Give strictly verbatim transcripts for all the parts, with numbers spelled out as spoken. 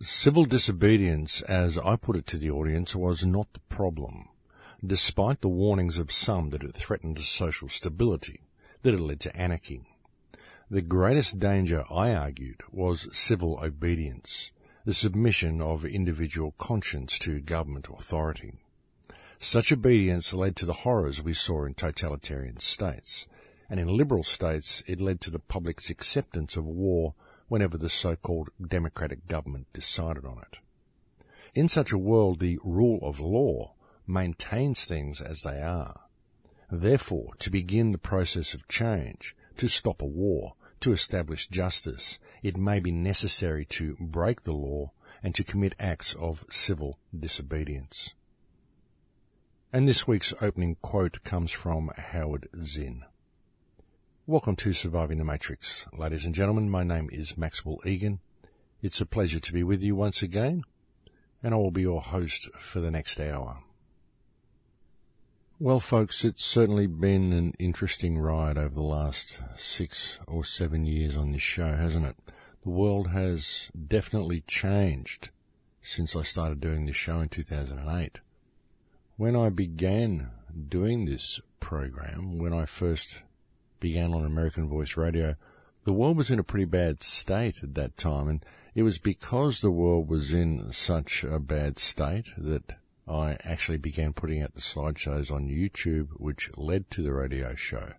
Civil disobedience, as I put it to the audience, was not the problem, despite the warnings of some that it threatened social stability, that it led to anarchy. The greatest danger, I argued, was civil obedience, the submission of individual conscience to government authority. Such obedience led to the horrors we saw in totalitarian states, and in liberal states it led to the public's acceptance of war whenever the so-called democratic government decided on it. In such a world, the rule of law maintains things as they are. Therefore, to begin the process of change, to stop a war, to establish justice, it may be necessary to break the law and to commit acts of civil disobedience. And this week's opening quote comes from Howard Zinn. Welcome to Surviving the Matrix. Ladies and gentlemen, my name is Maxwell Egan. It's a pleasure to be with you once again, and I will be your host for the next hour. Well, folks, it's certainly been an interesting ride over the last six or seven years on this show, hasn't it? The world has definitely changed since I started doing this show in two thousand eight. When I began doing this program, when I first began on American Voice Radio, the world was in a pretty bad state at that time, and it was because the world was in such a bad state that I actually began putting out the slideshows on YouTube, which led to the radio show.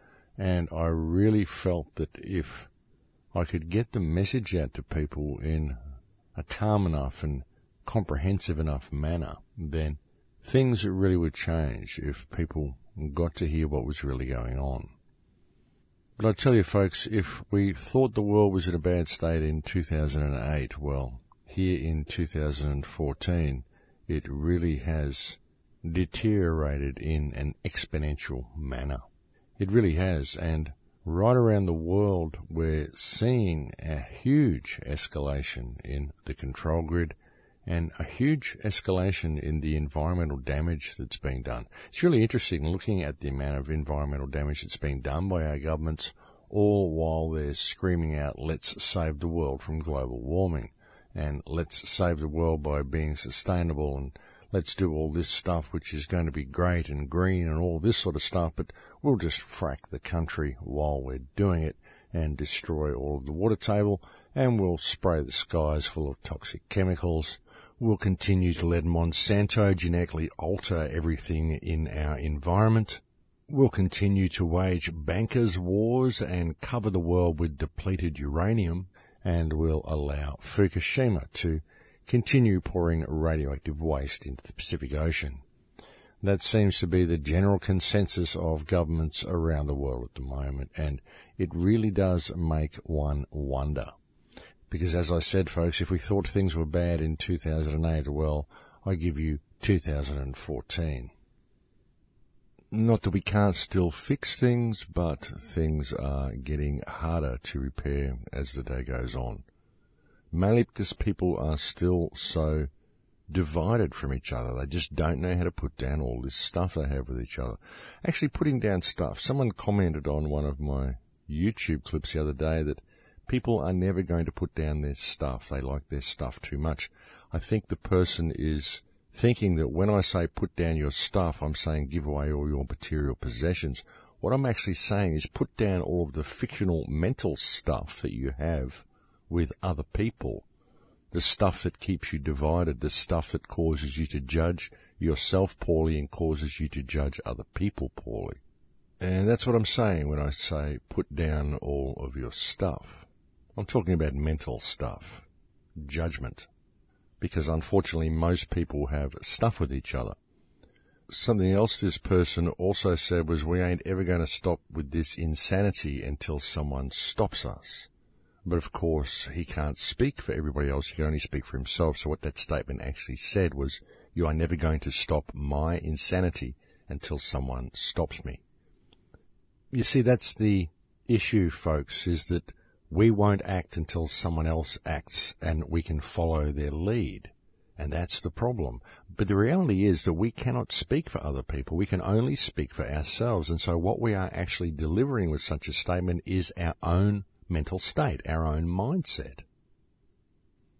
And I really felt that if I could get the message out to people in a calm enough and comprehensive enough manner, then things really would change if people got to hear what was really going on. But I tell you, folks, if we thought the world was in a bad state in two thousand eight, well, here in two thousand fourteen, it really has deteriorated in an exponential manner. It really has, and right around the world, we're seeing a huge escalation in the control grid and a huge escalation in the environmental damage that's being done. It's really interesting looking at the amount of environmental damage that's being done by our governments, all while they're screaming out, let's save the world from global warming, and let's save the world by being sustainable, and let's do all this stuff which is going to be great and green and all this sort of stuff, but we'll just frack the country while we're doing it and destroy all of the water table, and we'll spray the skies full of toxic chemicals. We'll continue to let Monsanto genetically alter everything in our environment. We'll continue to wage bankers' wars and cover the world with depleted uranium, and we'll allow Fukushima to continue pouring radioactive waste into the Pacific Ocean. That seems to be the general consensus of governments around the world at the moment, and it really does make one wonder. Because as I said, folks, if we thought things were bad in two thousand eight, well, I give you two thousand fourteen. Not that we can't still fix things, but things are getting harder to repair as the day goes on. Mainly because people are still so divided from each other. They just don't know how to put down all this stuff they have with each other. Actually, putting down stuff. Someone commented on one of my YouTube clips the other day that people are never going to put down their stuff. They like their stuff too much. I think the person is thinking that when I say put down your stuff, I'm saying give away all your material possessions. What I'm actually saying is put down all of the fictional mental stuff that you have with other people. The stuff that keeps you divided, the stuff that causes you to judge yourself poorly and causes you to judge other people poorly. And that's what I'm saying when I say put down all of your stuff. I'm talking about mental stuff, judgment, because unfortunately most people have stuff with each other. Something else this person also said was, we ain't ever going to stop with this insanity until someone stops us. But of course, he can't speak for everybody else, he can only speak for himself. So what that statement actually said was, you are never going to stop my insanity until someone stops me. You see, that's the issue, folks, is that we won't act until someone else acts and we can follow their lead. And that's the problem. But the reality is that we cannot speak for other people. We can only speak for ourselves. And so what we are actually delivering with such a statement is our own mental state, our own mindset.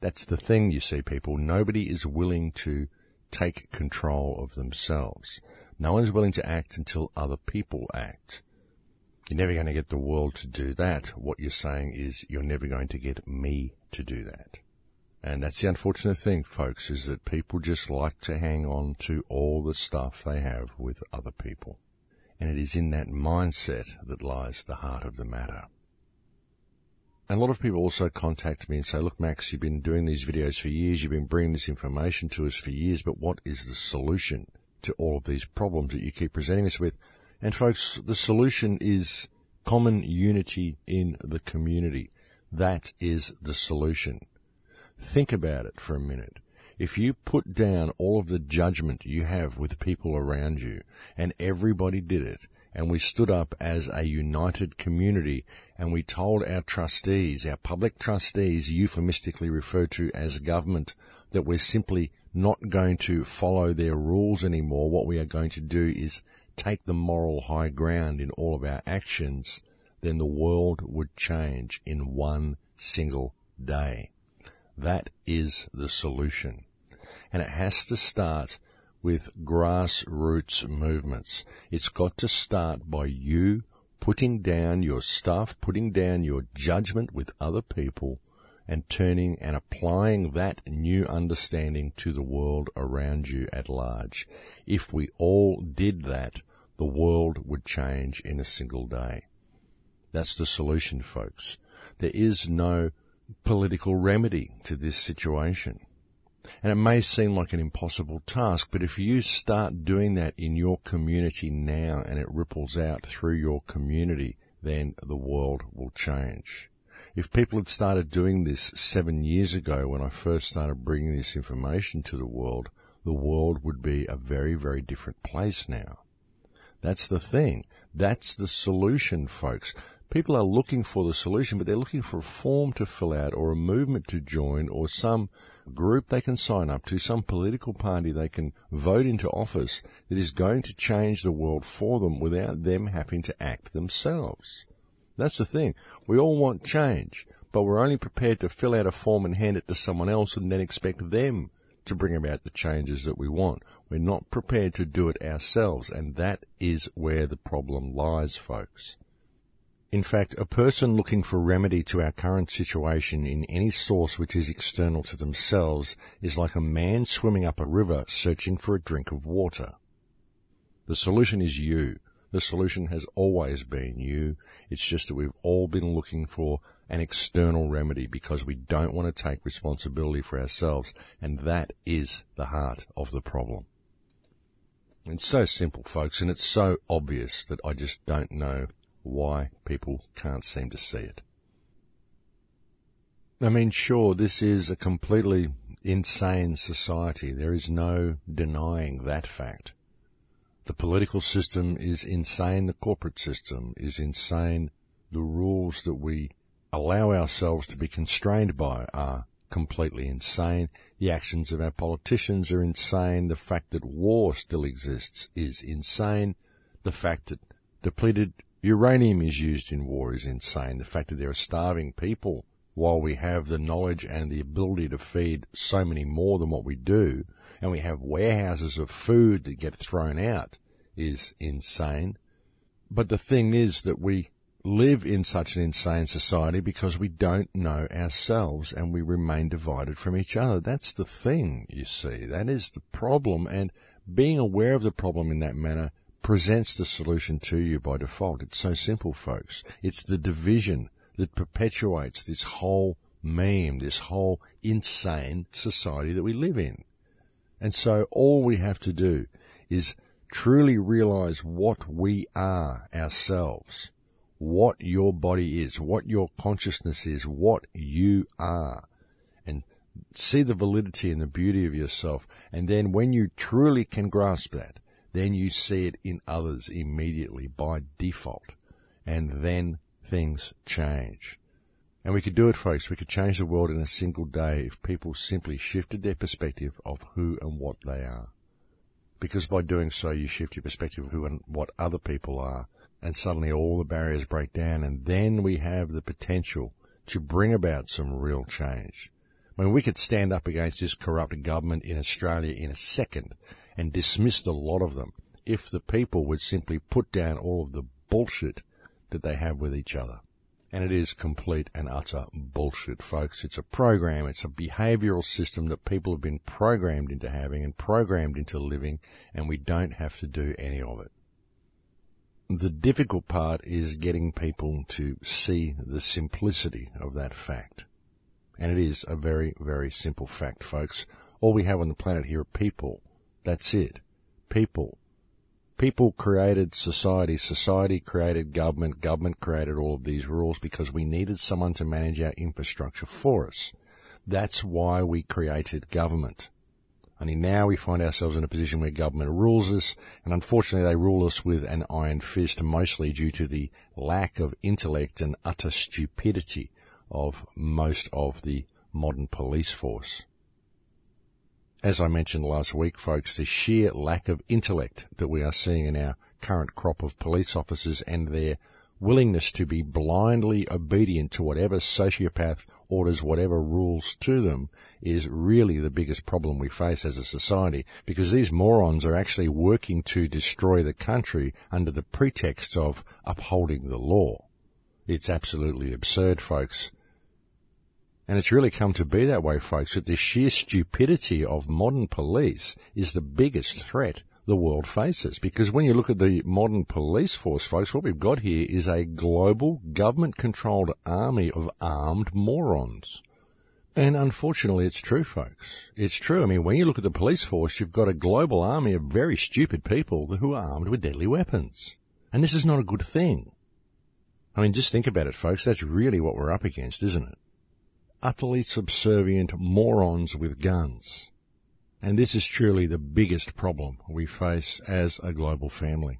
That's the thing, you see, people. Nobody is willing to take control of themselves. No one's willing to act until other people act. You're never going to get the world to do that. What you're saying is you're never going to get me to do that. And that's the unfortunate thing, folks, is that people just like to hang on to all the stuff they have with other people. And it is in that mindset that lies the heart of the matter. And a lot of people also contact me and say, look, Max, you've been doing these videos for years, you've been bringing this information to us for years, but what is the solution to all of these problems that you keep presenting us with? And folks, the solution is common unity in the community. That is the solution. Think about it for a minute. If you put down all of the judgment you have with people around you, and everybody did it, and we stood up as a united community, and we told our trustees, our public trustees, euphemistically referred to as government, that we're simply not going to follow their rules anymore. What we are going to do is take the moral high ground in all of our actions, then the world would change in one single day. That is the solution. And it has to start with grassroots movements. It's got to start by you putting down your stuff, putting down your judgment with other people, and turning and applying that new understanding to the world around you at large. If we all did that, the world would change in a single day. That's the solution, folks. There is no political remedy to this situation. And it may seem like an impossible task, but if you start doing that in your community now and it ripples out through your community, then the world will change. If people had started doing this seven years ago when I first started bringing this information to the world, the world would be a very, very different place now. That's the thing. That's the solution, folks. People are looking for the solution, but they're looking for a form to fill out or a movement to join or some group they can sign up to, some political party they can vote into office that is going to change the world for them without them having to act themselves. That's the thing. We all want change, but we're only prepared to fill out a form and hand it to someone else and then expect them to bring about the changes that we want. We're not prepared to do it ourselves, and that is where the problem lies, folks. In fact, a person looking for remedy to our current situation in any source which is external to themselves is like a man swimming up a river searching for a drink of water. The solution is you. The solution has always been you. It's just that we've all been looking for an external remedy because we don't want to take responsibility for ourselves, and that is the heart of the problem. It's so simple, folks, and it's so obvious that I just don't know why people can't seem to see it. I mean, sure, this is a completely insane society. There is no denying that fact. The political system is insane. The corporate system is insane. The rules that we allow ourselves to be constrained by are completely insane. The actions of our politicians are insane. The fact that war still exists is insane. The fact that depleted uranium is used in war is insane. The fact that there are starving people while we have the knowledge and the ability to feed so many more than what we do, and we have warehouses of food that get thrown out, is insane. But the thing is that we live in such an insane society because we don't know ourselves and we remain divided from each other. That's the thing, you see. That is the problem, and being aware of the problem in that manner presents the solution to you by default. It's so simple, folks. It's the division that perpetuates this whole meme, this whole insane society that we live in. And so all we have to do is truly realize what we are ourselves, what your body is, what your consciousness is, what you are, and see the validity and the beauty of yourself. And then when you truly can grasp that, then you see it in others immediately by default. And then things change. And we could do it, folks. We could change the world in a single day if people simply shifted their perspective of who and what they are. Because by doing so, you shift your perspective of who and what other people are. And suddenly all the barriers break down. And then we have the potential to bring about some real change. I mean, we could stand up against this corrupt government in Australia in a second and dismiss the lot of them if the people would simply put down all of the bullshit that they have with each other. And it is complete and utter bullshit, folks. It's a program, it's a behavioural system that people have been programmed into having and programmed into living, and we don't have to do any of it. The difficult part is getting people to see the simplicity of that fact. And it is a very, very simple fact, folks. All we have on the planet here are people. That's it. People. People created society. Society created government. Government created all of these rules because we needed someone to manage our infrastructure for us. That's why we created government. Only now we find ourselves in a position where government rules us, and unfortunately they rule us with an iron fist, mostly due to the lack of intellect and utter stupidity of most of the modern police force. As I mentioned last week, folks, the sheer lack of intellect that we are seeing in our current crop of police officers and their willingness to be blindly obedient to whatever sociopath orders whatever rules to them is really the biggest problem we face as a society, because these morons are actually working to destroy the country under the pretext of upholding the law. It's absolutely absurd, folks. And it's really come to be that way, folks, that the sheer stupidity of modern police is the biggest threat the world faces. Because when you look at the modern police force, folks, what we've got here is a global government-controlled army of armed morons. And unfortunately, it's true, folks. It's true. I mean, when you look at the police force, you've got a global army of very stupid people who are armed with deadly weapons. And this is not a good thing. I mean, just think about it, folks. That's really what we're up against, isn't it? Utterly subservient morons with guns. And this is truly the biggest problem we face as a global family.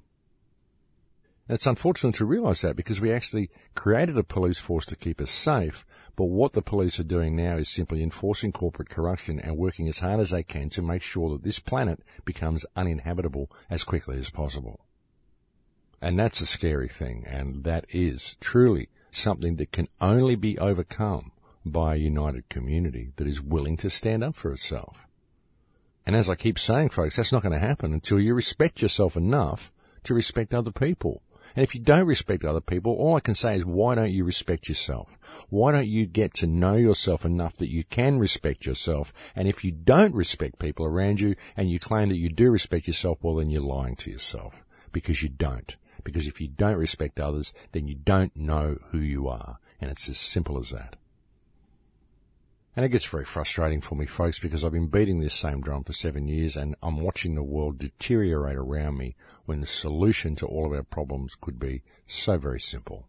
And it's unfortunate to realise that, because we actually created a police force to keep us safe, but what the police are doing now is simply enforcing corporate corruption and working as hard as they can to make sure that this planet becomes uninhabitable as quickly as possible. And that's a scary thing, and that is truly something that can only be overcome by a united community that is willing to stand up for itself. And as I keep saying, folks, that's not going to happen until you respect yourself enough to respect other people. And if you don't respect other people, all I can say is, why don't you respect yourself? Why don't you get to know yourself enough that you can respect yourself? And if you don't respect people around you and you claim that you do respect yourself, well, then you're lying to yourself, because you don't. Because if you don't respect others, then you don't know who you are. And it's as simple as that. And it gets very frustrating for me, folks, because I've been beating this same drum for seven years and I'm watching the world deteriorate around me when the solution to all of our problems could be so very simple.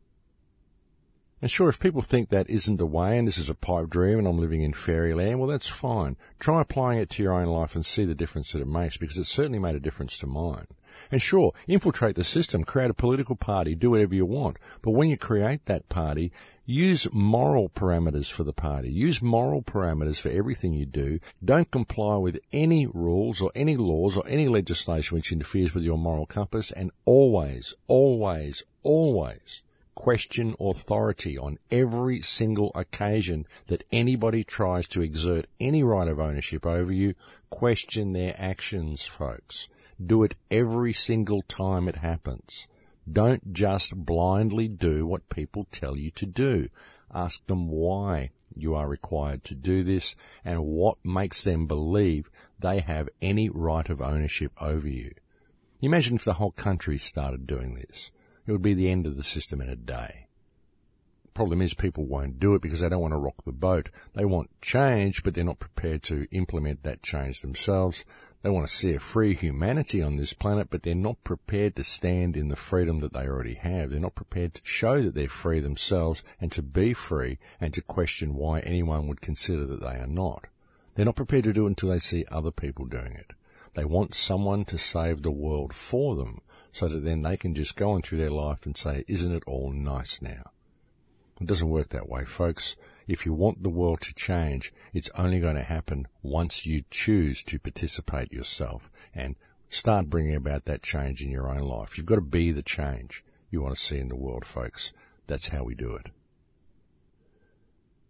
And sure, if people think that isn't the way and this is a pipe dream and I'm living in fairyland, well, that's fine. Try applying it to your own life and see the difference that it makes, because it certainly made a difference to mine. And sure, infiltrate the system, create a political party, do whatever you want. But when you create that party, use moral parameters for the party. Use moral parameters for everything you do. Don't comply with any rules or any laws or any legislation which interferes with your moral compass. And always, always, always question authority on every single occasion that anybody tries to exert any right of ownership over you. Question their actions, folks. Do it every single time it happens. Don't just blindly do what people tell you to do. Ask them why you are required to do this and what makes them believe they have any right of ownership over you. Imagine if the whole country started doing this. It would be the end of the system in a day. Problem is, people won't do it because they don't want to rock the boat. They want change, but they're not prepared to implement that change themselves. They want to see a free humanity on this planet, but they're not prepared to stand in the freedom that they already have. They're not prepared to show that they're free themselves and to be free and to question why anyone would consider that they are not. They're not prepared to do it until they see other people doing it. They want someone to save the world for them so that then they can just go on through their life and say, isn't it all nice now? It doesn't work that way, folks. If you want the world to change, it's only going to happen once you choose to participate yourself and start bringing about that change in your own life. You've got to be the change you want to see in the world, folks. That's how we do it.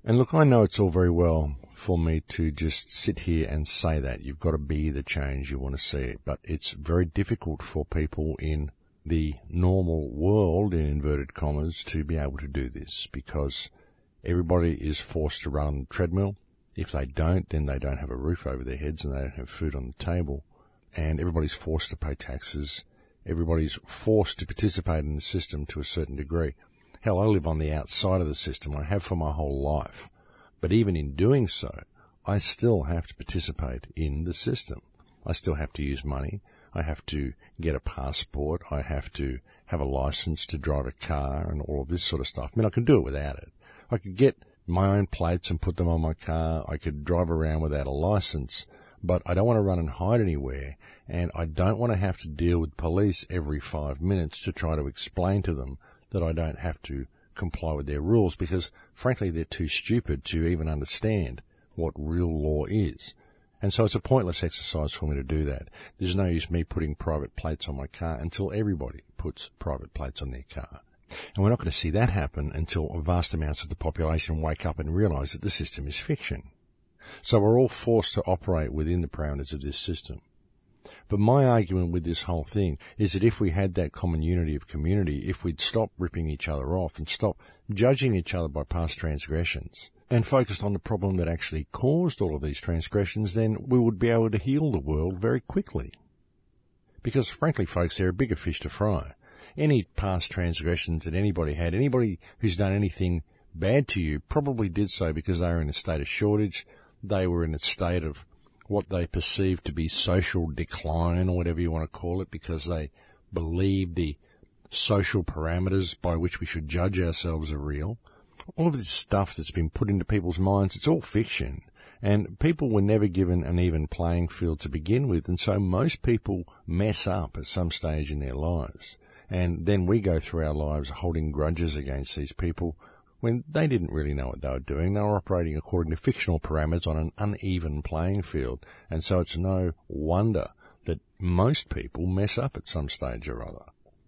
And look, I know it's all very well for me to just sit here and say that. You've got to be the change you want to see. But it's very difficult for people in the normal world, in inverted commas, to be able to do this because everybody is forced to run on the treadmill. If they don't, then they don't have a roof over their heads and they don't have food on the table. And everybody's forced to pay taxes. Everybody's forced to participate in the system to a certain degree. Hell, I live on the outside of the system. I have for my whole life. But even in doing so, I still have to participate in the system. I still have to use money. I have to get a passport. I have to have a license to drive a car and all of this sort of stuff. I mean, I can do it without it. I could get my own plates and put them on my car. I could drive around without a license. But I don't want to run and hide anywhere, and I don't want to have to deal with police every five minutes to try to explain to them that I don't have to comply with their rules because, frankly, they're too stupid to even understand what real law is. And so it's a pointless exercise for me to do that. There's no use me putting private plates on my car until everybody puts private plates on their car. And we're not going to see that happen until vast amounts of the population wake up and realise that the system is fiction. So we're all forced to operate within the parameters of this system. But my argument with this whole thing is that if we had that common unity of community, if we'd stop ripping each other off and stop judging each other by past transgressions and focused on the problem that actually caused all of these transgressions, then we would be able to heal the world very quickly. Because frankly, folks, there are bigger fish to fry. Any past transgressions that anybody had, anybody who's done anything bad to you probably did so because they were in a state of shortage. They were in a state of what they perceived to be social decline or whatever you want to call it because they believed the social parameters by which we should judge ourselves are real. All of this stuff that's been put into people's minds, it's all fiction. And people were never given an even playing field to begin with, and so most people mess up at some stage in their lives. And then we go through our lives holding grudges against these people when they didn't really know what they were doing. They were operating according to fictional parameters on an uneven playing field. And so it's no wonder that most people mess up at some stage or other.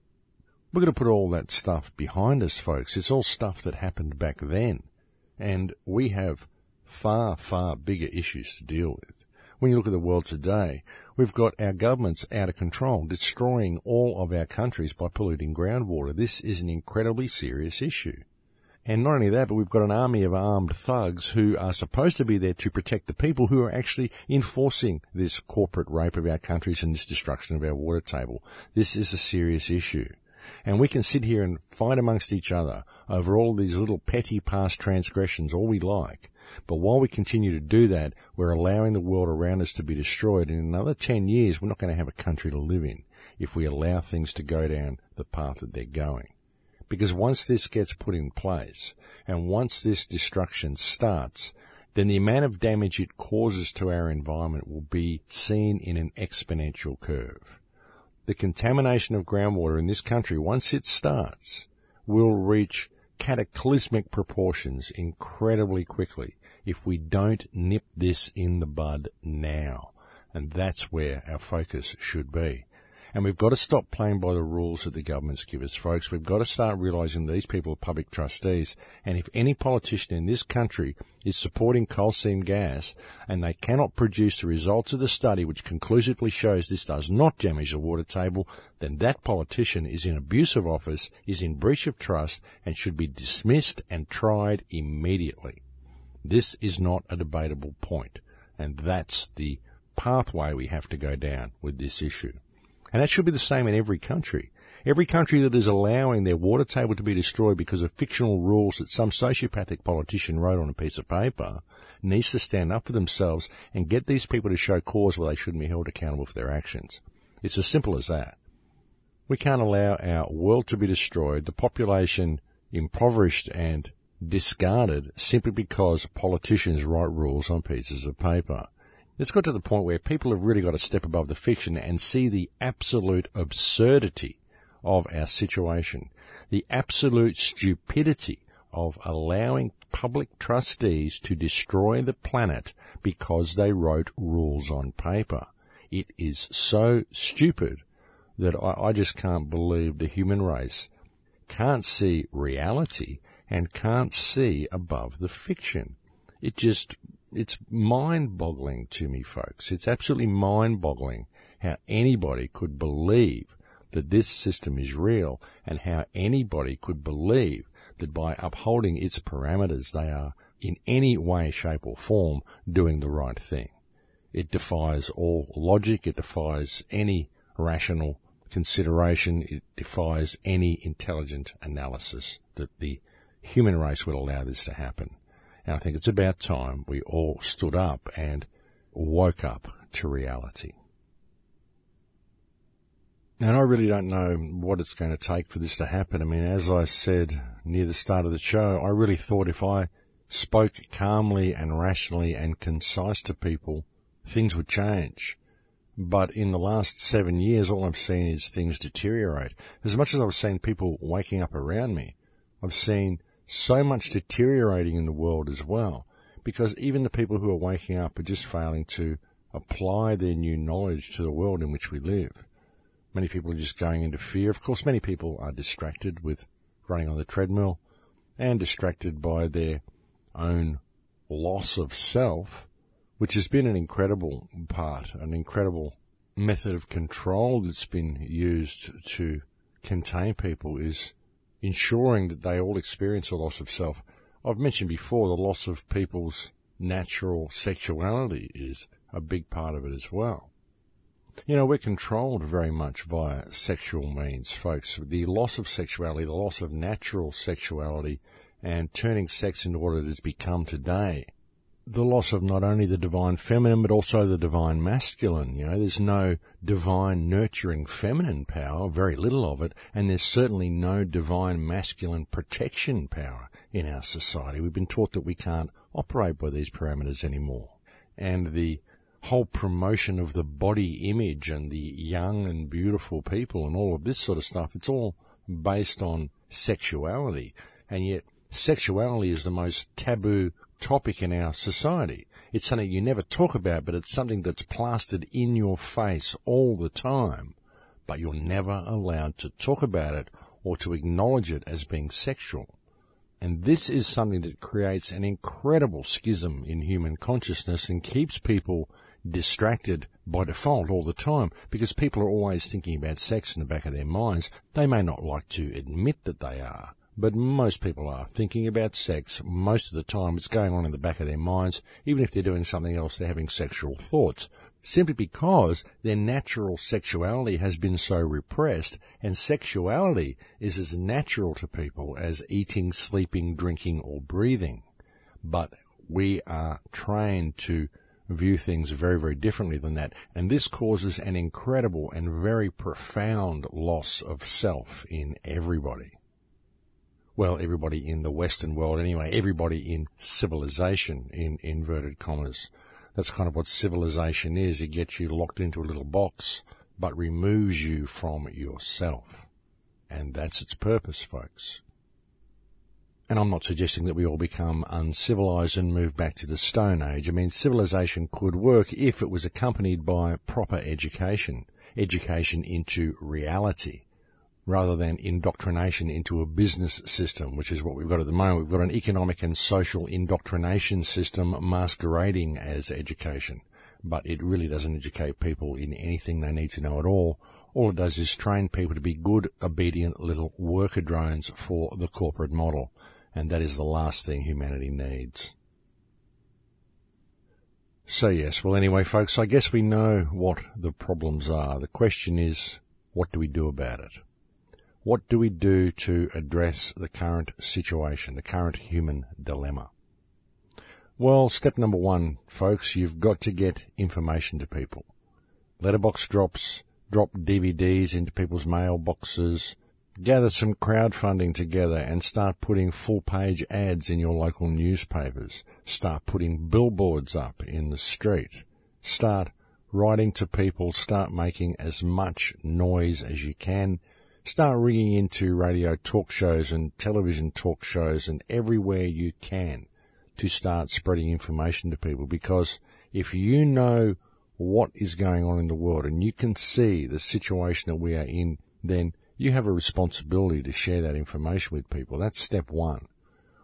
We're going to put all that stuff behind us, folks. It's all stuff that happened back then. And we have far, far bigger issues to deal with. When you look at the world today, we've got our governments out of control, destroying all of our countries by polluting groundwater. This is an incredibly serious issue. And not only that, but we've got an army of armed thugs who are supposed to be there to protect the people who are actually enforcing this corporate rape of our countries and this destruction of our water table. This is a serious issue. And we can sit here and fight amongst each other over all these little petty past transgressions all we like. But while we continue to do that, we're allowing the world around us to be destroyed. And in another ten years, we're not going to have a country to live in if we allow things to go down the path that they're going. Because once this gets put in place, and once this destruction starts, then the amount of damage it causes to our environment will be seen in an exponential curve. The contamination of groundwater in this country, once it starts, will reach cataclysmic proportions incredibly quickly if we don't nip this in the bud now. And that's where our focus should be. And we've got to stop playing by the rules that the governments give us, folks. We've got to start realising these people are public trustees. And if any politician in this country is supporting coal seam gas and they cannot produce the results of the study which conclusively shows this does not damage the water table, then that politician is in abuse of office, is in breach of trust, and should be dismissed and tried immediately. This is not a debatable point. And that's the pathway we have to go down with this issue. And that should be the same in every country. Every country that is allowing their water table to be destroyed because of fictional rules that some sociopathic politician wrote on a piece of paper needs to stand up for themselves and get these people to show cause where they shouldn't be held accountable for their actions. It's as simple as that. We can't allow our world to be destroyed, the population impoverished and discarded simply because politicians write rules on pieces of paper. It's got to the point where people have really got to step above the fiction and see the absolute absurdity of our situation, the absolute stupidity of allowing public trustees to destroy the planet because they wrote rules on paper. It is so stupid that I, I just can't believe the human race can't see reality and can't see above the fiction. It just, it's mind-boggling to me, folks. It's absolutely mind-boggling how anybody could believe that this system is real, and how anybody could believe that by upholding its parameters they are in any way, shape or form doing the right thing. It defies all logic, it defies any rational consideration, it defies any intelligent analysis that the human race would allow this to happen. And I think it's about time we all stood up and woke up to reality. And I really don't know what it's going to take for this to happen. I mean, as I said near the start of the show, I really thought if I spoke calmly and rationally and concise to people, things would change. But in the last seven years, all I've seen is things deteriorate. As much as I've seen people waking up around me, I've seen so much deteriorating in the world as well. Because even the people who are waking up are just failing to apply their new knowledge to the world in which we live. Many people are just going into fear. Of course, many people are distracted with running on the treadmill and distracted by their own loss of self, which has been an incredible part, an incredible method of control that's been used to contain people, is ensuring that they all experience a loss of self. I've mentioned before the loss of people's natural sexuality is a big part of it as well. You know, we're controlled very much via sexual means, folks. The loss of sexuality, the loss of natural sexuality, and turning sex into what it has become today, the loss of not only the divine feminine, but also the divine masculine. You know, there's no divine nurturing feminine power, very little of it, and there's certainly no divine masculine protection power in our society. We've been taught that we can't operate by these parameters anymore. And the whole promotion of the body image and the young and beautiful people and all of this sort of stuff, it's all based on sexuality. And yet sexuality is the most taboo topic in our society. It's something you never talk about, but it's something that's plastered in your face all the time. But you're never allowed to talk about it or to acknowledge it as being sexual. And this is something that creates an incredible schism in human consciousness and keeps people distracted by default all the time, because people are always thinking about sex in the back of their minds. They may not like to admit that they are, but most people are thinking about sex most of the time. It's going on in the back of their minds. Even if they're doing something else, they're having sexual thoughts, simply because their natural sexuality has been so repressed, and sexuality is as natural to people as eating, sleeping, drinking, or breathing. But we are trained to view things very, very differently than that, and this causes an incredible and very profound loss of self in everybody. Well, everybody in the Western world anyway, everybody in civilization, in inverted commas. That's kind of what civilization is. It gets you locked into a little box, but removes you from yourself. And that's its purpose, folks. And I'm not suggesting that we all become uncivilized and move back to the Stone Age. I mean, civilization could work if it was accompanied by proper education, education into reality, rather than indoctrination into a business system, which is what we've got at the moment. We've got an economic and social indoctrination system masquerading as education, but it really doesn't educate people in anything they need to know at all. All it does is train people to be good, obedient little worker drones for the corporate model, and that is the last thing humanity needs. So yes, well anyway, folks, I guess we know what the problems are. The question is, what do we do about it? What do we do to address the current situation, the current human dilemma? Well, step number one, folks, you've got to get information to people. Letterbox drops, drop D V Ds into people's mailboxes, gather some crowdfunding together and start putting full-page ads in your local newspapers. Start putting billboards up in the street. Start writing to people. Start making as much noise as you can. Start ringing into radio talk shows and television talk shows and everywhere you can to start spreading information to people, because if you know what is going on in the world and you can see the situation that we are in, then you have a responsibility to share that information with people. That's step one.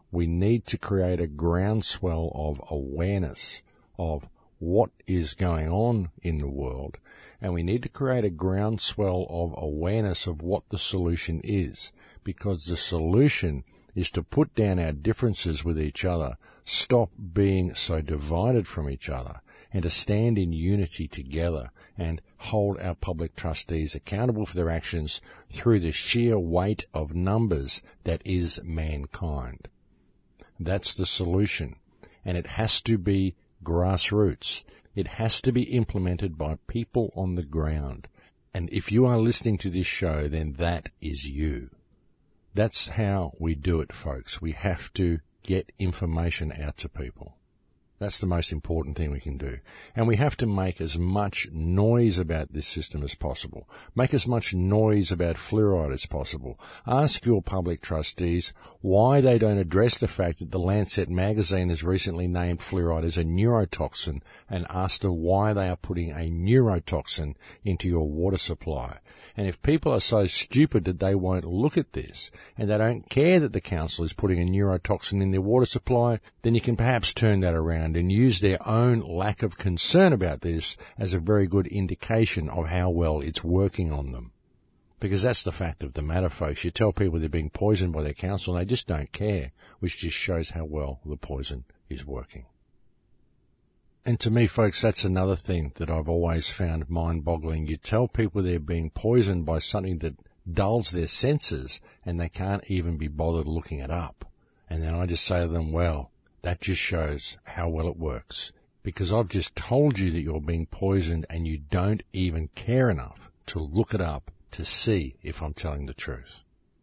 We need to create a groundswell of awareness of what is going on in the world, and we need to create a groundswell of awareness of what the solution is, because the solution is to put down our differences with each other, stop being so divided from each other, and to stand in unity together and hold our public trustees accountable for their actions through the sheer weight of numbers that is mankind. That's the solution, and it has to be grassroots. It has to be implemented by people on the ground. And if you are listening to this show, then that is you. That's how we do it, folks. We have to get information out to people. That's the most important thing we can do. And we have to make as much noise about this system as possible. Make as much noise about fluoride as possible. Ask your public trustees why they don't address the fact that the Lancet magazine has recently named fluoride as a neurotoxin, and ask them why they are putting a neurotoxin into your water supply. And if people are so stupid that they won't look at this, and they don't care that the council is putting a neurotoxin in their water supply, then you can perhaps turn that around and use their own lack of concern about this as a very good indication of how well it's working on them. Because that's the fact of the matter, folks. You tell people they're being poisoned by their council and they just don't care, which just shows how well the poison is working. And to me, folks, that's another thing that I've always found mind-boggling. You tell people they're being poisoned by something that dulls their senses, and they can't even be bothered looking it up. And then I just say to them, well, that just shows how well it works. Because I've just told you that you're being poisoned, and you don't even care enough to look it up to see if I'm telling the truth.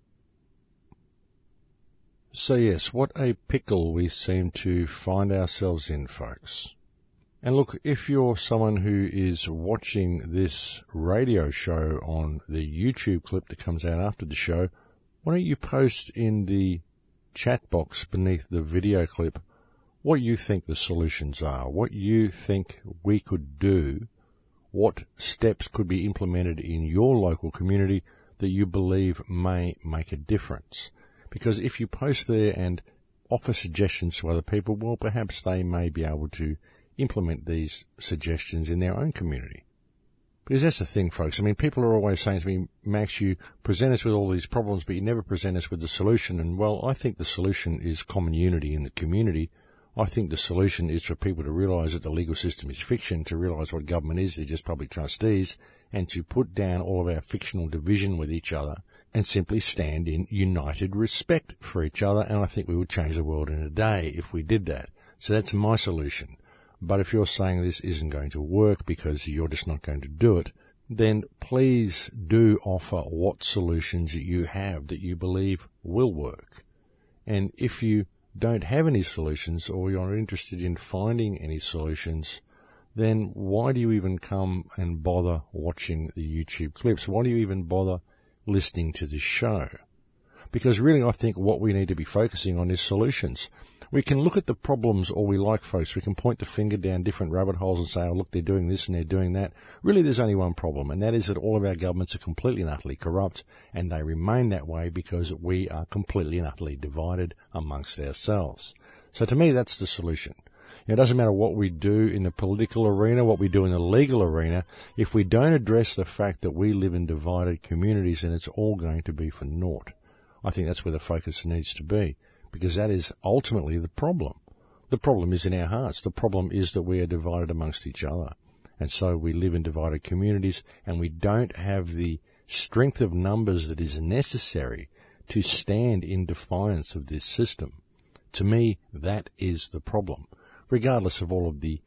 So yes, what a pickle we seem to find ourselves in, folks. And look, if you're someone who is watching this radio show on the YouTube clip that comes out after the show, why don't you post in the chat box beneath the video clip what you think the solutions are, what you think we could do, what steps could be implemented in your local community that you believe may make a difference. Because if you post there and offer suggestions to other people, well, perhaps they may be able to implement these suggestions in their own community. Because that's the thing, folks. I mean, people are always saying to me, Max, you present us with all these problems, but you never present us with the solution. And, well, I think the solution is common unity in the community. I think the solution is for people to realise that the legal system is fiction, to realise what government is, they're just public trustees, and to put down all of our fictional division with each other and simply stand in united respect for each other. And I think we would change the world in a day if we did that. So that's my solution. But if you're saying this isn't going to work because you're just not going to do it, then please do offer what solutions you have that you believe will work. And if you don't have any solutions, or you're not interested in finding any solutions, then why do you even come and bother watching the YouTube clips? Why do you even bother listening to this show? Because really I think what we need to be focusing on is solutions. We can look at the problems all we like, folks. We can point the finger down different rabbit holes and say, oh, look, they're doing this and they're doing that. Really, there's only one problem, and that is that all of our governments are completely and utterly corrupt, and they remain that way because we are completely and utterly divided amongst ourselves. So to me, that's the solution. It doesn't matter what we do in the political arena, what we do in the legal arena. If we don't address the fact that we live in divided communities, then it's all going to be for naught. I think that's where the focus needs to be, because that is ultimately the problem. The problem is in our hearts. The problem is that we are divided amongst each other. And so we live in divided communities, and we don't have the strength of numbers that is necessary to stand in defiance of this system. To me, that is the problem, regardless of all of the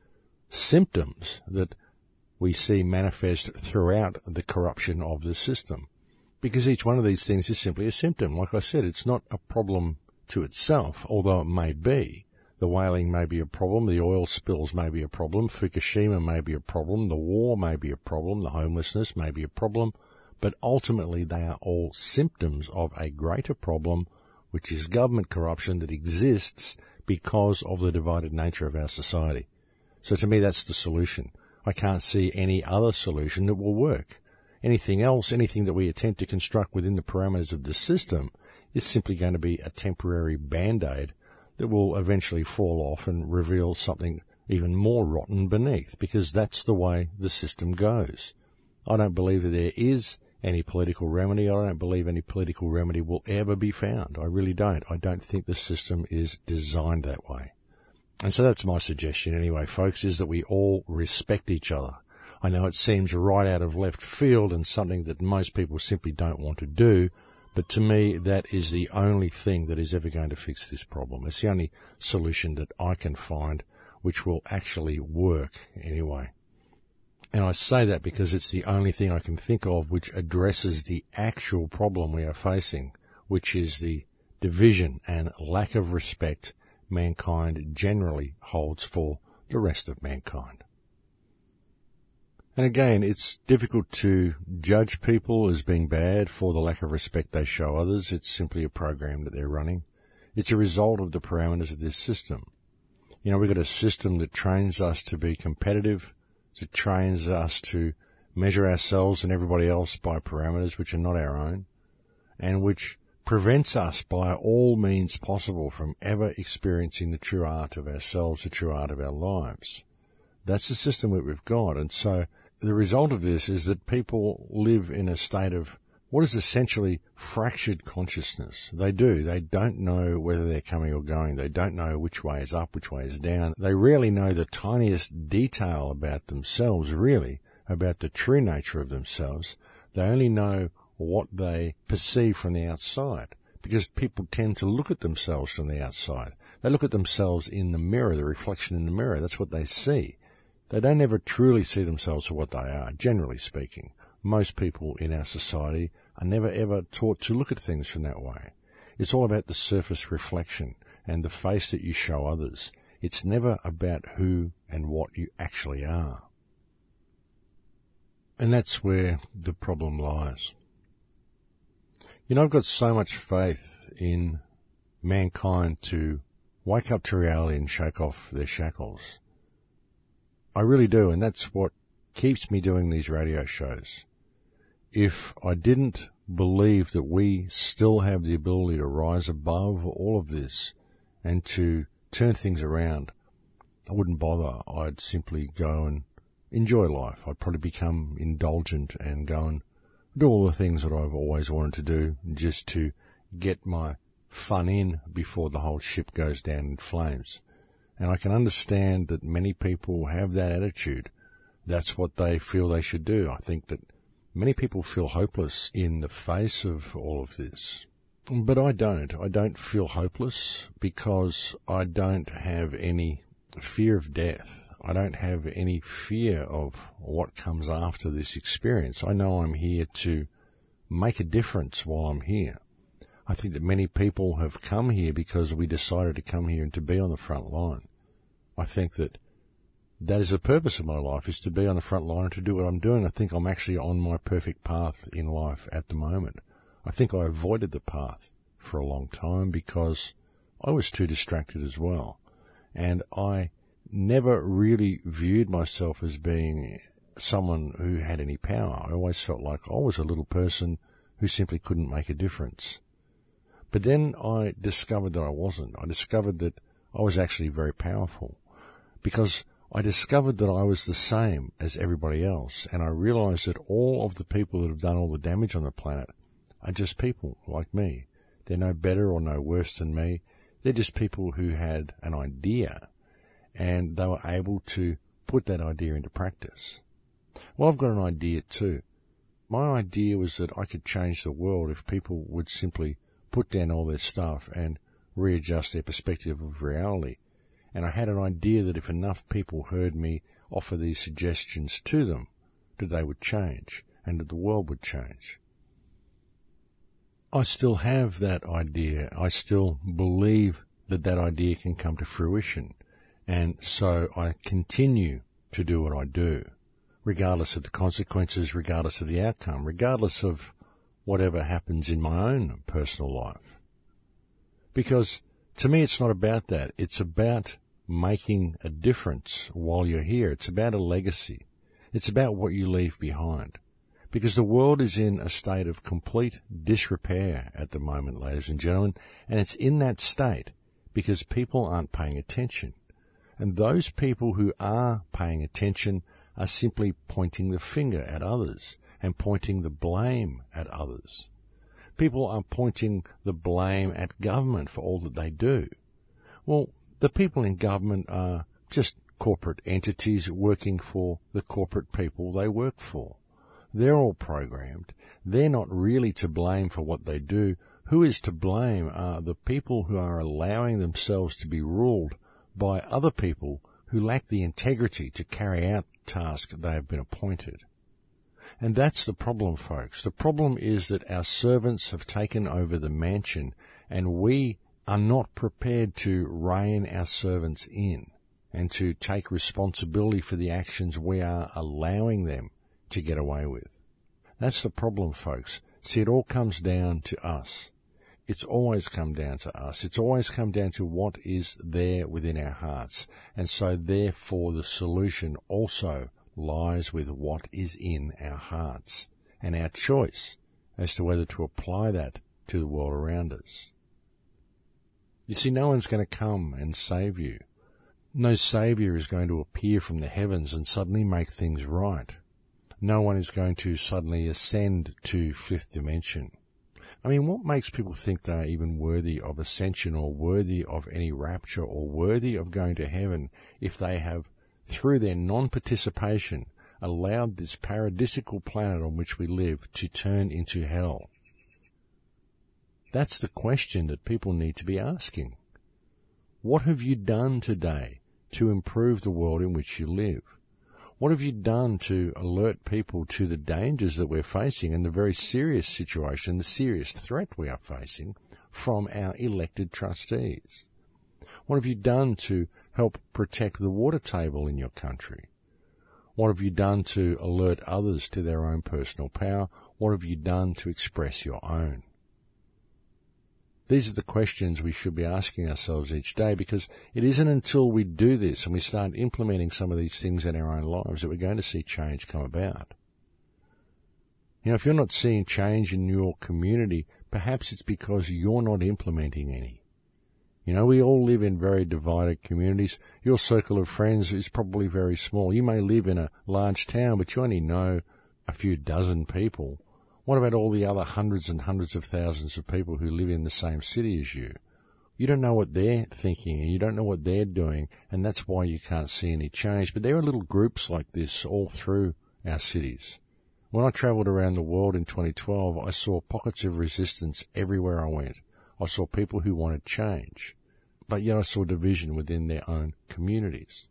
symptoms that we see manifest throughout the corruption of the system. Because each one of these things is simply a symptom. Like I said, it's not a problem to itself, although it may be. The whaling may be a problem, the oil spills may be a problem, Fukushima may be a problem, the war may be a problem, the homelessness may be a problem, but ultimately they are all symptoms of a greater problem, which is government corruption that exists because of the divided nature of our society. So to me, that's the solution. I can't see any other solution that will work. Anything else, anything that we attempt to construct within the parameters of the system, is simply going to be a temporary band-aid that will eventually fall off and reveal something even more rotten beneath, because that's the way the system goes. I don't believe that there is any political remedy. I don't believe any political remedy will ever be found. I really don't. I don't think the system is designed that way. And so that's my suggestion anyway, folks, is that we all respect each other. I know it seems right out of left field and something that most people simply don't want to do, but to me that is the only thing that is ever going to fix this problem. It's the only solution that I can find which will actually work anyway. And I say that because it's the only thing I can think of which addresses the actual problem we are facing, which is the division and lack of respect mankind generally holds for the rest of mankind. And again, it's difficult to judge people as being bad for the lack of respect they show others. It's simply a program that they're running. It's a result of the parameters of this system. You know, we've got a system that trains us to be competitive, that trains us to measure ourselves and everybody else by parameters which are not our own, and which prevents us by all means possible from ever experiencing the true art of ourselves, the true art of our lives. That's the system that we've got. And so the result of this is that people live in a state of what is essentially fractured consciousness. They do. They don't know whether they're coming or going. They don't know which way is up, which way is down. They rarely know the tiniest detail about themselves, really, about the true nature of themselves. They only know what they perceive from the outside, because people tend to look at themselves from the outside. They look at themselves in the mirror, the reflection in the mirror. That's what they see. They don't ever truly see themselves for what they are, generally speaking. Most people in our society are never ever taught to look at things from that way. It's all about the surface reflection and the face that you show others. It's never about who and what you actually are. And that's where the problem lies. You know, I've got so much faith in mankind to wake up to reality and shake off their shackles. I really do, and that's what keeps me doing these radio shows. If I didn't believe that we still have the ability to rise above all of this and to turn things around, I wouldn't bother. I'd simply go and enjoy life. I'd probably become indulgent and go and do all the things that I've always wanted to do just to get my fun in before the whole ship goes down in flames. And I can understand that many people have that attitude. That's what they feel they should do. I think that many people feel hopeless in the face of all of this. But I don't. I don't feel hopeless because I don't have any fear of death. I don't have any fear of what comes after this experience. I know I'm here to make a difference while I'm here. I think that many people have come here because we decided to come here and to be on the front line. I think that that is the purpose of my life, is to be on the front line and to do what I'm doing. I think I'm actually on my perfect path in life at the moment. I think I avoided the path for a long time because I was too distracted as well. And I never really viewed myself as being someone who had any power. I always felt like I was a little person who simply couldn't make a difference. But then I discovered that I wasn't. I discovered that I was actually very powerful because I discovered that I was the same as everybody else, and I realized that all of the people that have done all the damage on the planet are just people like me. They're no better or no worse than me. They're just people who had an idea, and they were able to put that idea into practice. Well, I've got an idea too. My idea was that I could change the world if people would simply put down all their stuff and readjust their perspective of reality. And I had an idea that if enough people heard me offer these suggestions to them, that they would change and that the world would change. I still have that idea. I still believe that that idea can come to fruition. And so I continue to do what I do, regardless of the consequences, regardless of the outcome, regardless of whatever happens in my own personal life. Because to me, it's not about that. It's about making a difference while you're here. It's about a legacy. It's about what you leave behind. Because the world is in a state of complete disrepair at the moment, ladies and gentlemen, and it's in that state because people aren't paying attention. And those people who are paying attention are simply pointing the finger at others and pointing the blame at others. People are pointing the blame at government for all that they do. Well, the people in government are just corporate entities working for the corporate people they work for. They're all programmed. They're not really to blame for what they do. Who is to blame are the people who are allowing themselves to be ruled by other people who lack the integrity to carry out the task they have been appointed. And that's the problem, folks. The problem is that our servants have taken over the mansion, and we are not prepared to rein our servants in and to take responsibility for the actions we are allowing them to get away with. That's the problem, folks. See, it all comes down to us. It's always come down to us. It's always come down to what is there within our hearts. And so therefore the solution also lies with what is in our hearts and our choice as to whether to apply that to the world around us. You see, no one's going to come and save you. No Saviour is going to appear from the heavens and suddenly make things right. No one is going to suddenly ascend to fifth dimension. I mean, what makes people think they are even worthy of ascension or worthy of any rapture or worthy of going to heaven if they have, through their non-participation, allowed this paradisical planet on which we live to turn into hell? That's the question that people need to be asking. What have you done today to improve the world in which you live? What have you done to alert people to the dangers that we're facing and the very serious situation, the serious threat we are facing from our elected trustees? What have you done to help protect the water table in your country? What have you done to alert others to their own personal power? What have you done to express your own? These are the questions we should be asking ourselves each day, because it isn't until we do this and we start implementing some of these things in our own lives that we're going to see change come about. You know, if you're not seeing change in your community, perhaps it's because you're not implementing any. You know, we all live in very divided communities. Your circle of friends is probably very small. You may live in a large town, but you only know a few dozen people. What about all the other hundreds and hundreds of thousands of people who live in the same city as you? You don't know what they're thinking and you don't know what they're doing, and that's why you can't see any change. But there are little groups like this all through our cities. When I travelled around the world in twenty twelve, I saw pockets of resistance everywhere I went. I saw people who wanted change, but yet I saw division within their own communities.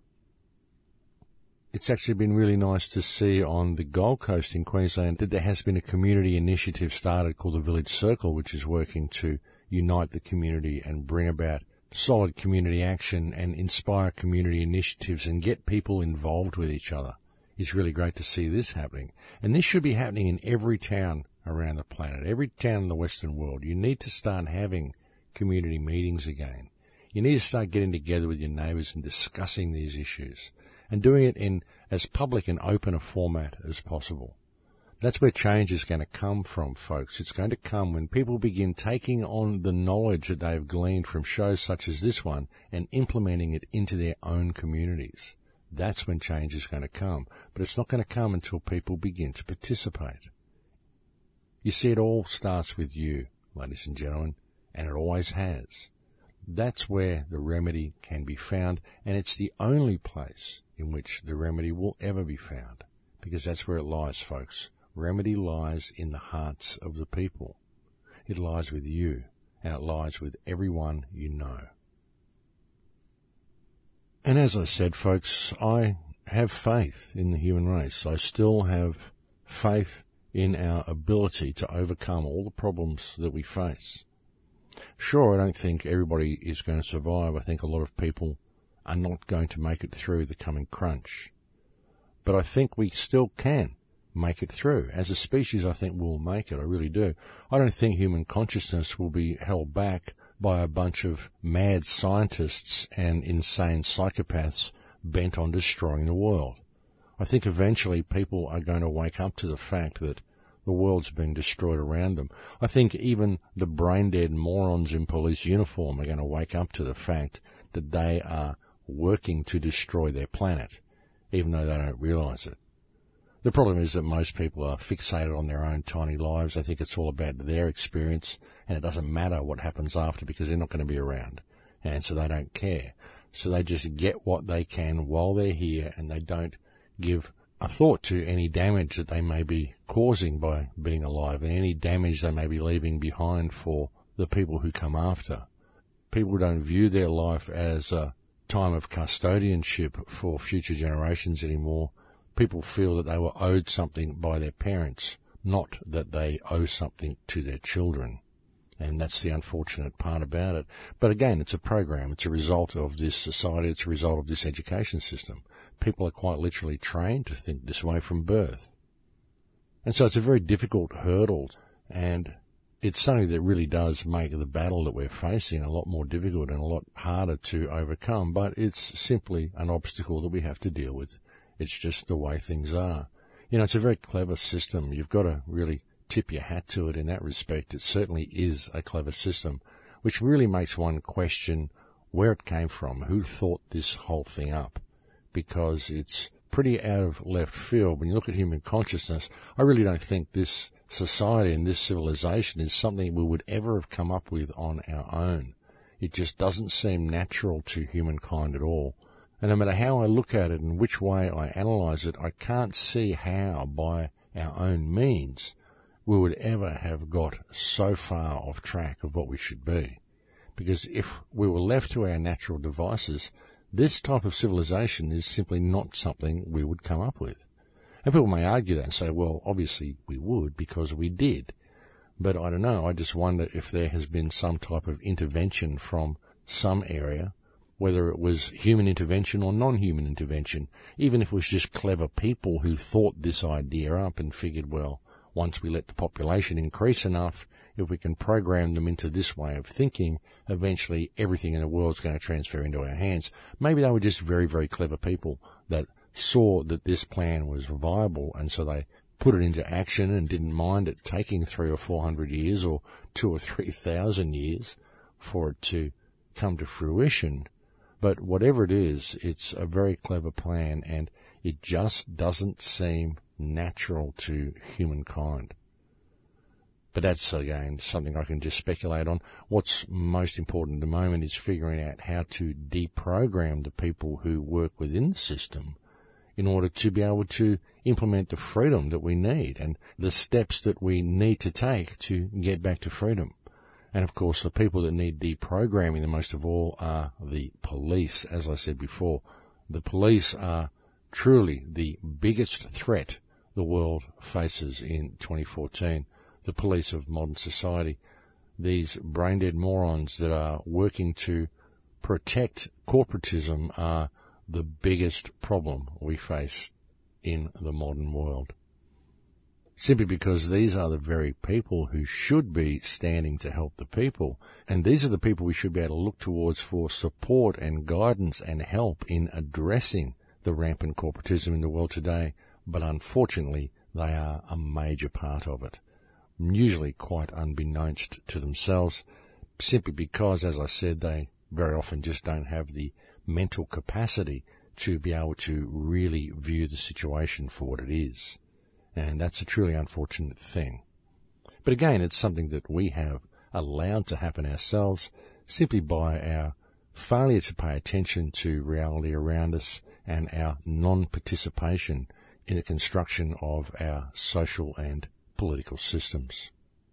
It's actually been really nice to see on the Gold Coast in Queensland that there has been a community initiative started called the Village Circle, which is working to unite the community and bring about solid community action and inspire community initiatives and get people involved with each other. It's really great to see this happening. And this should be happening in every town around the planet, every town in the Western world. You need to start having community meetings again. You need to start getting together with your neighbours and discussing these issues, and doing it in as public and open a format as possible. That's where change is going to come from, folks. It's going to come when people begin taking on the knowledge that they've gleaned from shows such as this one and implementing it into their own communities. That's when change is going to come. But it's not going to come until people begin to participate. You see, it all starts with you, ladies and gentlemen, and it always has. That's where the remedy can be found, and it's the only place in which the remedy will ever be found, because that's where it lies, folks. Remedy lies in the hearts of the people. It lies with you, and it lies with everyone you know. And as I said, folks, I have faith in the human race. I still have faith in our ability to overcome all the problems that we face. Sure, I don't think everybody is going to survive. I think a lot of people are not going to make it through the coming crunch. But I think we still can make it through. As a species, I think we'll make it. I really do. I don't think human consciousness will be held back by a bunch of mad scientists and insane psychopaths bent on destroying the world. I think eventually people are going to wake up to the fact that The world's being destroyed around them. I think even the brain-dead morons in police uniform are going to wake up to the fact that they are working to destroy their planet, even though they don't realise it. The problem is that most people are fixated on their own tiny lives. They think it's all about their experience, and it doesn't matter what happens after because they're not going to be around, and so they don't care. So they just get what they can while they're here, and they don't give a thought to any damage that they may be causing by being alive, and any damage they may be leaving behind for the people who come after. People don't view their life as a time of custodianship for future generations anymore. People feel that they were owed something by their parents, not that they owe something to their children. And that's the unfortunate part about it. But again, it's a program. It's a result of this society. It's a result of this education system. People are quite literally trained to think this way from birth. And so it's a very difficult hurdle, and it's something that really does make the battle that we're facing a lot more difficult and a lot harder to overcome, but it's simply an obstacle that we have to deal with. It's just the way things are. You know, it's a very clever system. You've got to really tip your hat to it in that respect. It certainly is a clever system, which really makes one question where it came from, who thought this whole thing up, because it's pretty out of left field. When you look at human consciousness, I really don't think this society and this civilization is something we would ever have come up with on our own. It just doesn't seem natural to humankind at all. And no matter how I look at it and which way I analyse it, I can't see how, by our own means, we would ever have got so far off track of what we should be. Because if we were left to our natural devices, this type of civilization is simply not something we would come up with. And people may argue that and say, well, obviously we would because we did. But I don't know, I just wonder if there has been some type of intervention from some area, whether it was human intervention or non-human intervention, even if it was just clever people who thought this idea up and figured, well, once we let the population increase enough, if we can program them into this way of thinking, eventually everything in the world is going to transfer into our hands. Maybe they were just very, very clever people that saw that this plan was viable, and so they put it into action and didn't mind it taking three or four hundred years or two or three thousand years for it to come to fruition. But whatever it is, it's a very clever plan, and it just doesn't seem natural to humankind. But that's, again, something I can just speculate on. What's most important at the moment is figuring out how to deprogram the people who work within the system in order to be able to implement the freedom that we need and the steps that we need to take to get back to freedom. And, of course, the people that need deprogramming the most of all are the police, as I said before. The police are truly the biggest threat the world faces in twenty fourteen. The police of modern society, these brain-dead morons that are working to protect corporatism are the biggest problem we face in the modern world. Simply because these are the very people who should be standing to help the people, and these are the people we should be able to look towards for support and guidance and help in addressing the rampant corporatism in the world today, but unfortunately they are a major part of it. Usually quite unbeknownst to themselves, simply because, as I said, they very often just don't have the mental capacity to be able to really view the situation for what it is. And that's a truly unfortunate thing. But again, it's something that we have allowed to happen ourselves simply by our failure to pay attention to reality around us and our non-participation in the construction of our social and political systems.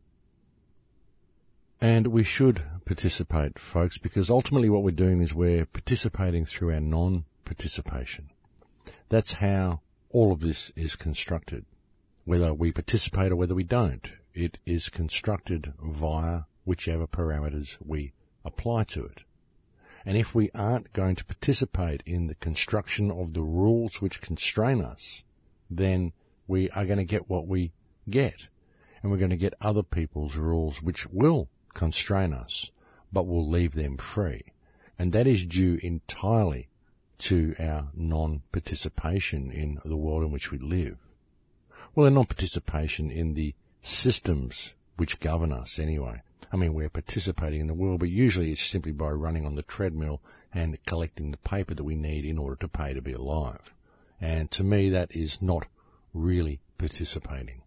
And we should participate, folks, because ultimately what we're doing is we're participating through our non-participation. That's how all of this is constructed. Whether we participate or whether we don't, it is constructed via whichever parameters we apply to it. And if we aren't going to participate in the construction of the rules which constrain us, then we are going to get what we get. And we're going to get other people's rules which will constrain us, but will leave them free. And that is due entirely to our non-participation in the world in which we live. Well, a non-participation in the systems which govern us anyway. I mean, we're participating in the world, but usually it's simply by running on the treadmill and collecting the paper that we need in order to pay to be alive. And to me, that is not really participating.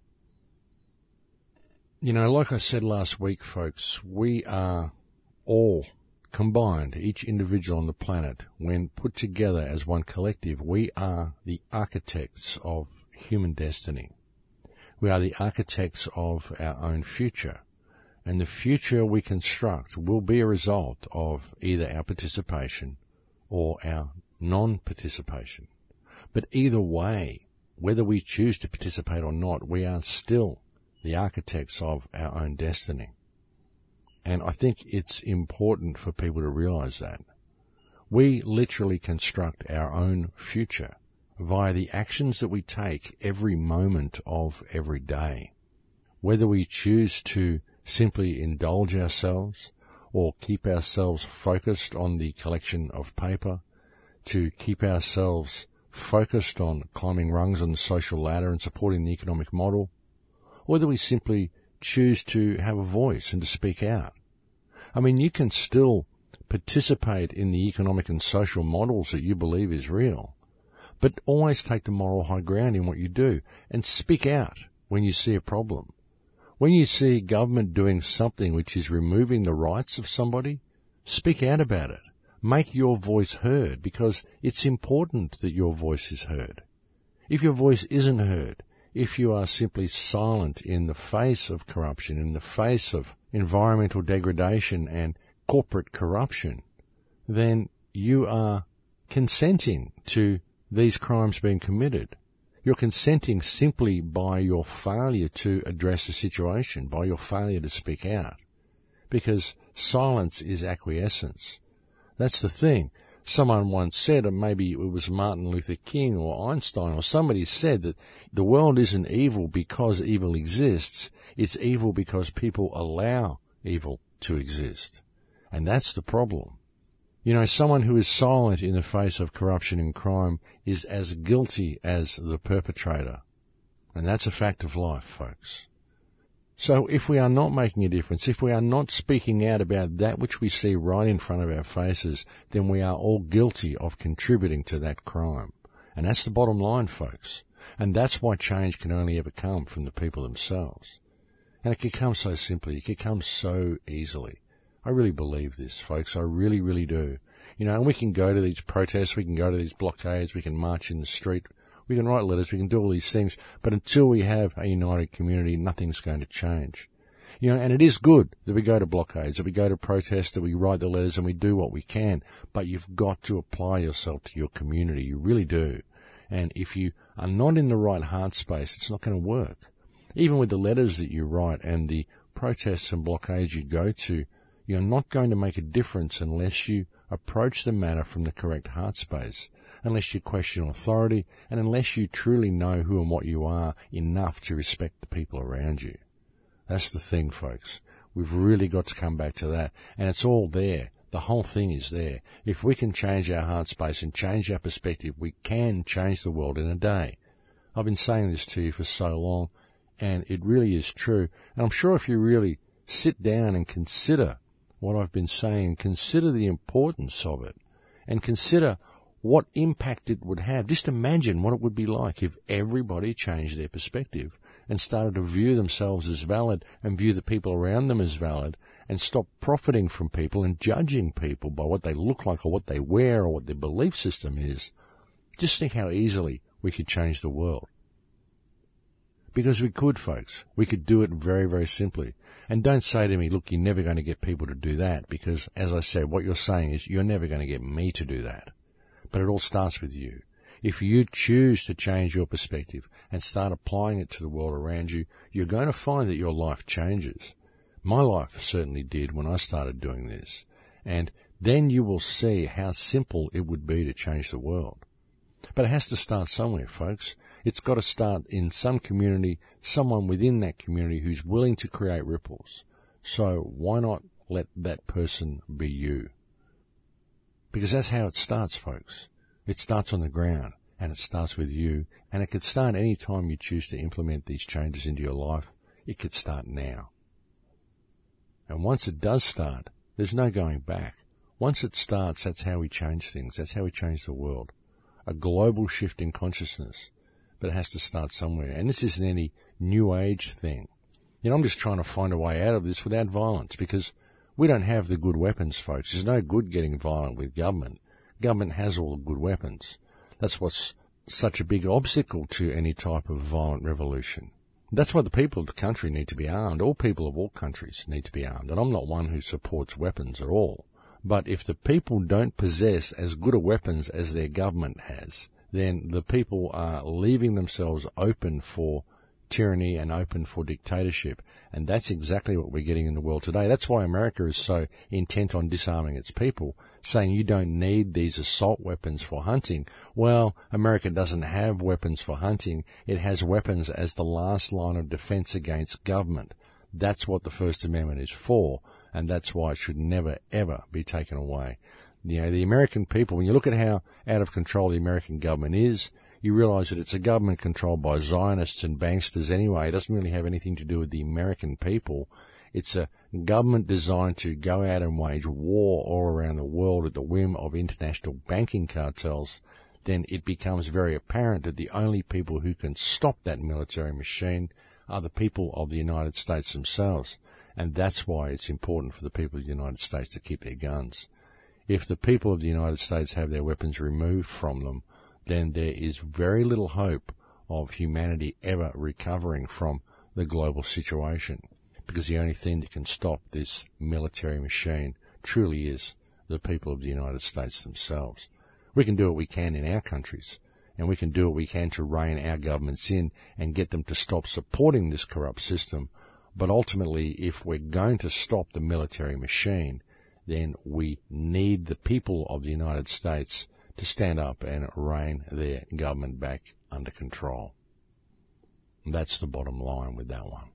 You know, like I said last week, folks, we are all combined, each individual on the planet, when put together as one collective, we are the architects of human destiny. We are the architects of our own future. And the future we construct will be a result of either our participation or our non-participation. But either way, whether we choose to participate or not, we are still the architects of our own destiny. And I think it's important for people to realize that. We literally construct our own future via the actions that we take every moment of every day. Whether we choose to simply indulge ourselves or keep ourselves focused on the collection of paper, to keep ourselves focused on climbing rungs on the social ladder and supporting the economic model, or whether we simply choose to have a voice and to speak out. I mean, you can still participate in the economic and social models that you believe is real, but always take the moral high ground in what you do and speak out when you see a problem. When you see government doing something which is removing the rights of somebody, speak out about it. Make your voice heard, because it's important that your voice is heard. If your voice isn't heard, if you are simply silent in the face of corruption, in the face of environmental degradation and corporate corruption, then you are consenting to these crimes being committed. You're consenting simply by your failure to address the situation, by your failure to speak out, because silence is acquiescence. That's the thing. Someone once said, or maybe it was Martin Luther King or Einstein or somebody said, that the world isn't evil because evil exists. It's evil because people allow evil to exist. And that's the problem. You know, someone who is silent in the face of corruption and crime is as guilty as the perpetrator. And that's a fact of life, folks. So if we are not making a difference, if we are not speaking out about that which we see right in front of our faces, then we are all guilty of contributing to that crime. And that's the bottom line, folks. And that's why change can only ever come from the people themselves. And it can come so simply. It can come so easily. I really believe this, folks. I really, really do. You know, and we can go to these protests, we can go to these blockades, we can march in the street, we can write letters, we can do all these things, but until we have a united community, nothing's going to change. You know, and it is good that we go to blockades, that we go to protests, that we write the letters and we do what we can, but you've got to apply yourself to your community. You really do. And if you are not in the right heart space, it's not going to work. Even with the letters that you write and the protests and blockades you go to, you're not going to make a difference unless you approach the matter from the correct heart space, unless you question authority, and unless you truly know who and what you are enough to respect the people around you. That's the thing, folks. We've really got to come back to that, and it's all there. The whole thing is there. If we can change our heart space and change our perspective, we can change the world in a day. I've been saying this to you for so long, and it really is true. And I'm sure if you really sit down and consider what I've been saying, consider the importance of it, and consider what impact it would have. Just imagine what it would be like if everybody changed their perspective and started to view themselves as valid and view the people around them as valid and stop profiting from people and judging people by what they look like or what they wear or what their belief system is. Just think how easily we could change the world. Because we could, folks. We could do it very, very simply. And don't say to me, look, you're never going to get people to do that, because, as I said, what you're saying is you're never going to get me to do that. But it all starts with you. If you choose to change your perspective and start applying it to the world around you, you're going to find that your life changes. My life certainly did when I started doing this. And then you will see how simple it would be to change the world. But it has to start somewhere, folks. It's got to start in some community, someone within that community who's willing to create ripples. So why not let that person be you? Because that's how it starts, folks. It starts on the ground, and it starts with you, and it can start any time you choose to implement these changes into your life, it could start now. And once it does start, there's no going back. Once it starts, that's how we change things. That's how we change the world. A global shift in consciousness. But it has to start somewhere. And this isn't any new age thing. You know, I'm just trying to find a way out of this without violence, because we don't have the good weapons, folks. There's no good getting violent with government. Government has all the good weapons. That's what's such a big obstacle to any type of violent revolution. That's why the people of the country need to be armed. All people of all countries need to be armed. And I'm not one who supports weapons at all. But if the people don't possess as good a weapons as their government has, then the people are leaving themselves open for tyranny and open for dictatorship. And that's exactly what we're getting in the world today. That's why America is so intent on disarming its people, saying you don't need these assault weapons for hunting. Well, America doesn't have weapons for hunting. It has weapons as the last line of defense against government. That's what the First Amendment is for, and that's why it should never, ever be taken away. You know, the American people, when you look at how out of control the American government is, you realize that it's a government controlled by Zionists and banksters anyway. It doesn't really have anything to do with the American people. It's a government designed to go out and wage war all around the world at the whim of international banking cartels. Then it becomes very apparent that the only people who can stop that military machine are the people of the United States themselves. And that's why it's important for the people of the United States to keep their guns. If the people of the United States have their weapons removed from them, then there is very little hope of humanity ever recovering from the global situation, because the only thing that can stop this military machine truly is the people of the United States themselves. We can do what we can in our countries, and we can do what we can to rein our governments in and get them to stop supporting this corrupt system. But ultimately, if we're going to stop the military machine, then we need the people of the United States to stand up and rein their government back under control. That's the bottom line with that one.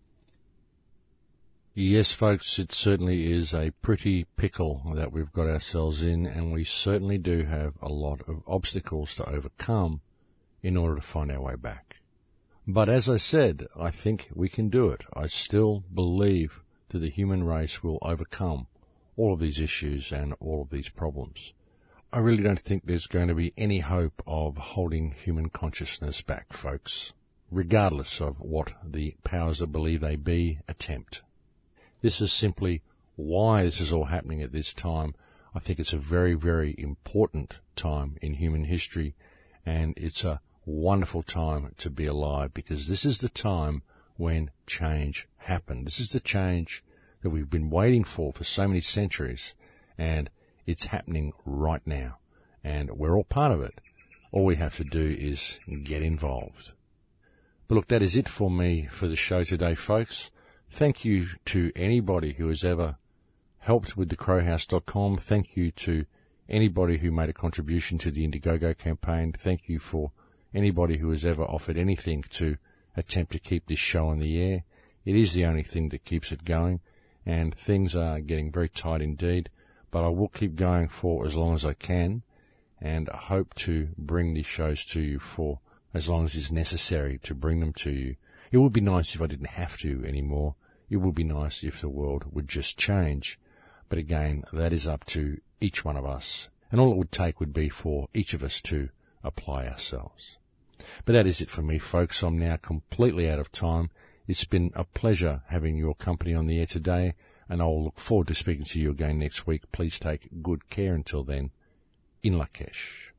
Yes, folks, it certainly is a pretty pickle that we've got ourselves in, and we certainly do have a lot of obstacles to overcome in order to find our way back. But as I said, I think we can do it. I still believe that the human race will overcome all of these issues and all of these problems. I really don't think there's going to be any hope of holding human consciousness back, folks, regardless of what the powers that believe they be attempt. This is simply why this is all happening at this time. I think it's a very, very important time in human history, and it's a wonderful time to be alive, because this is the time when change happened. This is the change that we've been waiting for for so many centuries, and it's happening right now, and we're all part of it. All we have to do is get involved. But look, that is it for me for the show today, folks. Thank you to anybody who has ever helped with the crow house dot com. Thank you to anybody who made a contribution to the Indiegogo campaign. Thank you for anybody who has ever offered anything to attempt to keep this show on the air. It is the only thing that keeps it going, and things are getting very tight indeed. But I will keep going for as long as I can, and I hope to bring these shows to you for as long as is necessary to bring them to you. It would be nice if I didn't have to anymore. It would be nice if the world would just change. But again, that is up to each one of us, and all it would take would be for each of us to apply ourselves. But that is it for me, folks. I'm now completely out of time. It's been a pleasure having your company on the air today, and I'll look forward to speaking to you again next week. Please take good care until then. In Lakesh.